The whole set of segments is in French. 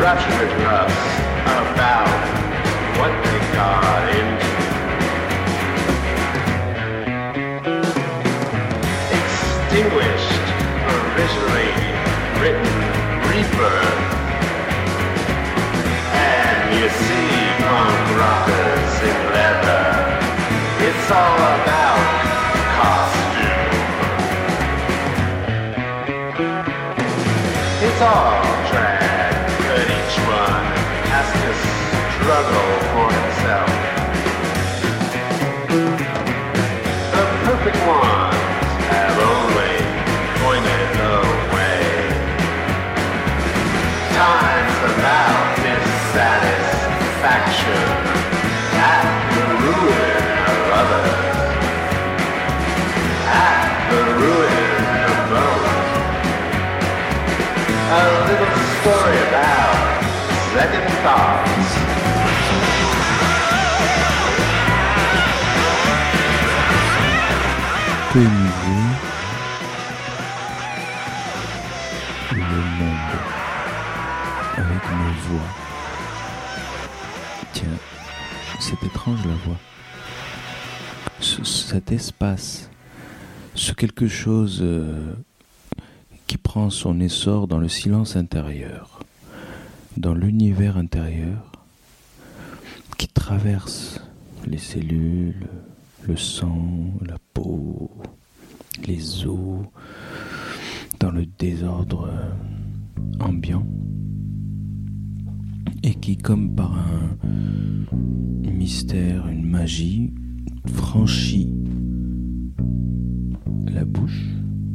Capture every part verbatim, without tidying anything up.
lectured us about what they got into. Extinguished, originally written rebirth. And you see punk rockers in leather. It's all about costume. It's all drag, but each one has to struggle for himself. The perfect ones have only pointed the way. Time's about dissatisfaction at the ruin of others, at the ruin of both. A little story about second thoughts. Peu niveau, le monde avec nos voix. Tiens, c'est étrange la voix. Ce, cet espace, ce quelque chose euh, qui prend son essor dans le silence intérieur, dans l'univers intérieur, qui traverse les cellules, le sang, la peau, les os, dans le désordre ambiant, et qui, comme par un mystère, une magie, franchit la bouche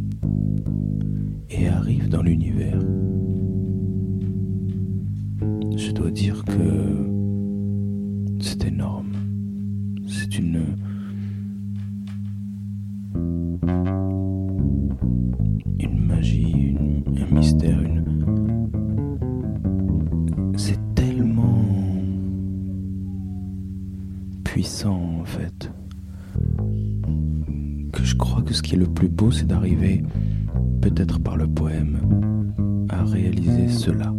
et arrive dans l'univers. Je dois dire que c'est énorme. C'est une une magie, une, un mystère, une c'est tellement puissant en fait que je crois que ce qui est le plus beau, c'est d'arriver, peut-être par le poème, à réaliser cela.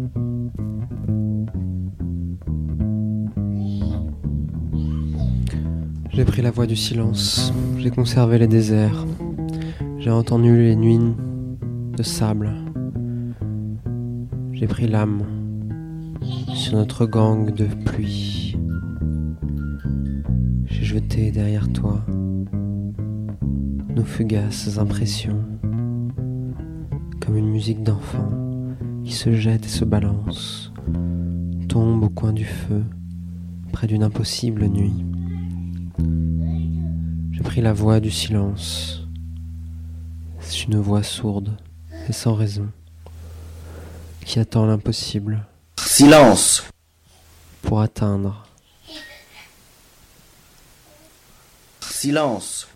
J'ai pris la voie du silence, j'ai conservé les déserts, j'ai entendu les nuits de sable, j'ai pris l'âme sur notre gang de pluie, j'ai jeté derrière toi nos fugaces impressions, comme une musique d'enfant qui se jette et se balance, tombe au coin du feu, près d'une impossible nuit. J'ai pris la voie du silence. C'est une voix sourde et sans raison, qui attend l'impossible. Silence! Pour atteindre. Silence!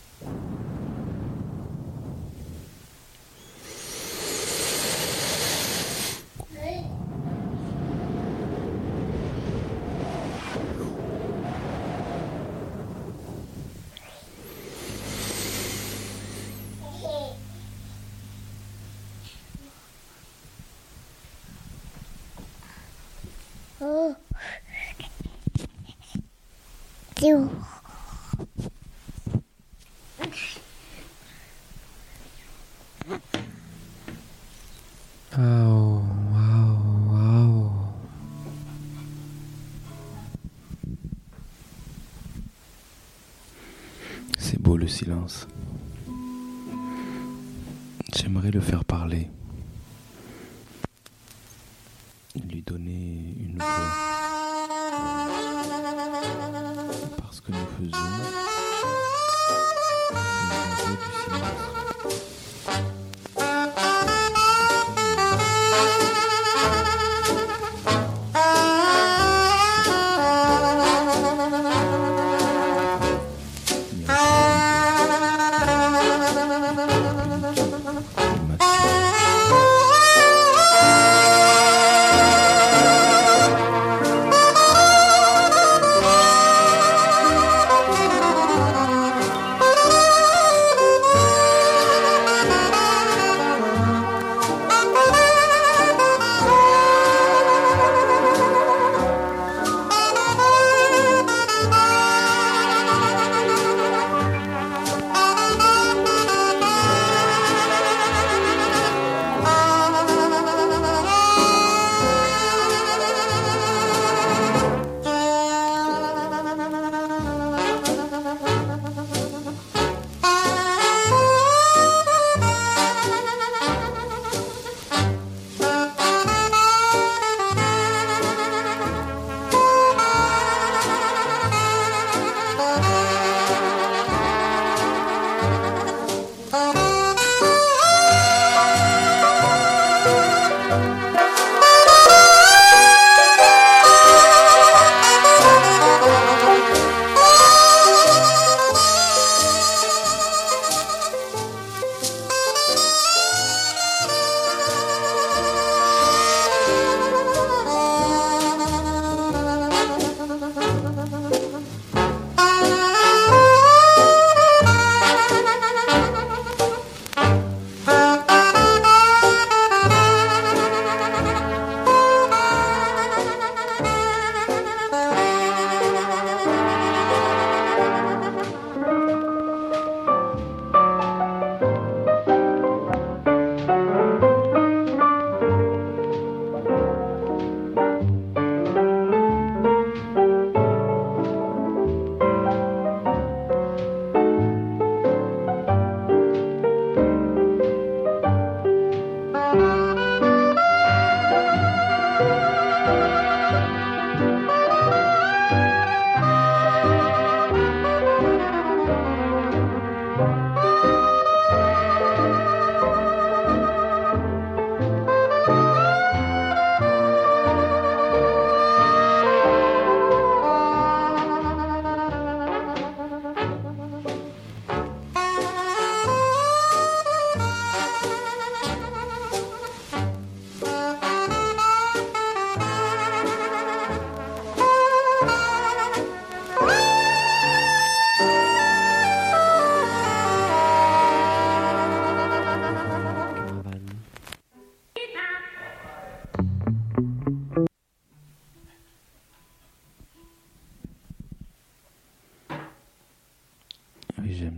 Oh. Dieu. Waouh, waouh, waouh. C'est beau le silence. J'aimerais le faire parler. Lui donner une voix. Parce que nous faisons, c'est la voix du silence.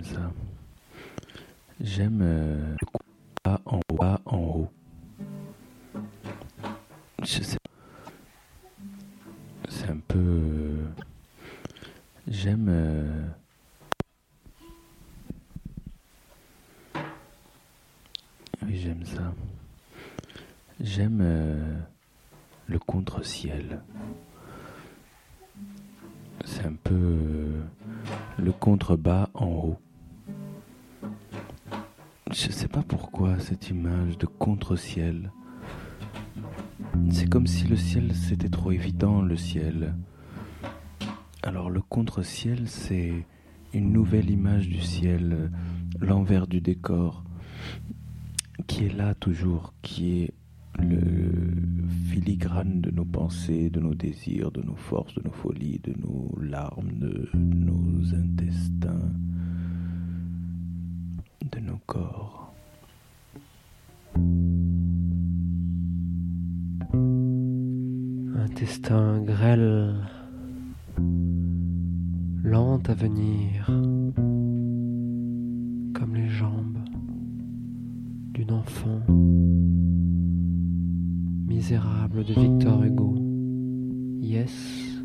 ça. J'aime euh, le coup bas en haut, bas en haut. Je sais. C'est un peu. euh, J'aime. euh, Oui, j'aime ça. J'aime euh, le contre-ciel. C'est un peu euh, le contrebas en haut. Je sais pas pourquoi cette image de contre-ciel. C'est comme si le ciel c'était trop évident, le ciel. Alors le contre-ciel, c'est une nouvelle image du ciel, l'envers du décor, qui est là toujours, qui est le filigrane de nos pensées, de nos désirs, de nos forces, de nos folies, de nos larmes, de nos intestins, de nos corps. Intestin grêle, lent à venir, comme les jambes d'une enfant misérable de Victor Hugo. Yes,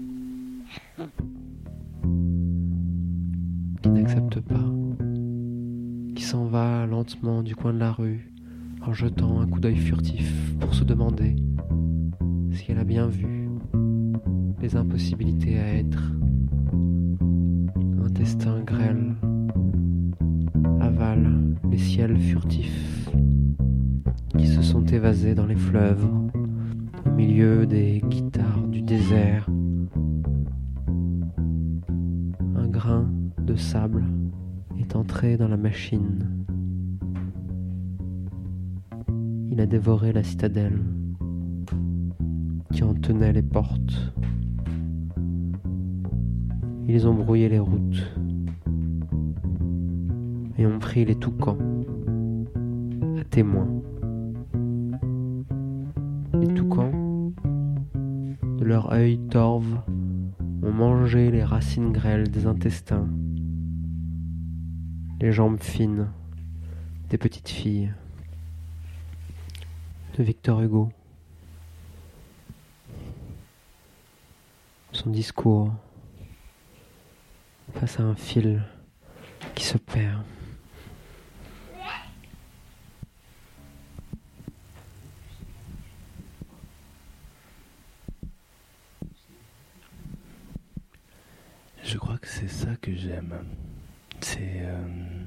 qui n'accepte pas, qui s'en va lentement du coin de la rue en jetant un coup d'œil furtif pour se demander si elle a bien vu les impossibilités à être. Intestin grêle avale les ciels furtifs qui se sont évasés dans les fleuves au milieu des guitares du désert. Un grain de sable est entré dans la machine. Il a dévoré la citadelle qui en tenait les portes. Ils ont brouillé les routes et ont pris les toucans à témoin. Les toucans, de leur œil torve, ont mangé les racines grêles des intestins, les jambes fines des petites filles de Victor Hugo. Son discours face à un fil qui se perd. Je crois que c'est ça que j'aime. C'est... euh,